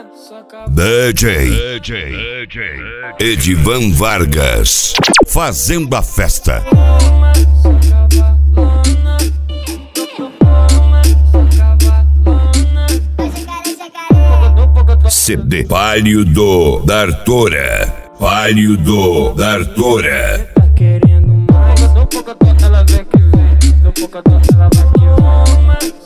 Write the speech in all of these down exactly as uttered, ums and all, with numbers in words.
D J, D J Edivan Vargas, fazendo a festa. C D Palio do D'Artora, Palio do D'Artora. Tá querendo mais? Dou pouca dó, ela vem que vem. Dou pouca dó, ela vai que vai.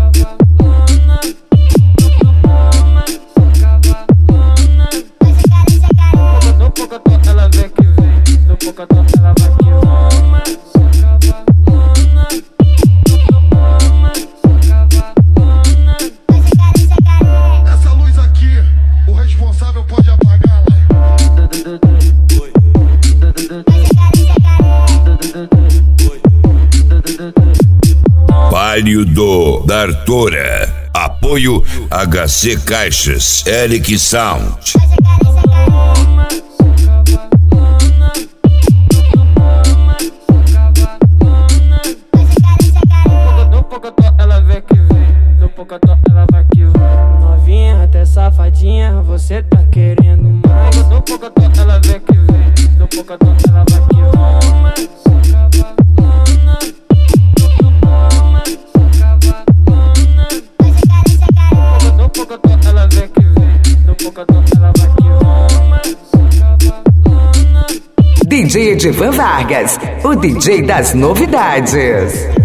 Dou pouca dó, ela vem que vem. Dou pouca dó, ela vai que vai. Essa luz aqui, o responsável pode apagar, né? Palio do D'Artora. Apoio H C Caixas, Eric Sound. Dou pouca dó, ela vem que vem. Dou pouca dó, ela vai que vai. Novinha, até safadinha, você tá querendo mais? Dou pouca dó, ela vem que vem. Dou pouca dó, ela vai que vai. Dou pouca dó, ela vem que vem. Dou pouca dó, ela vai que vai. D J Edivan Vargas, o D J das novidades.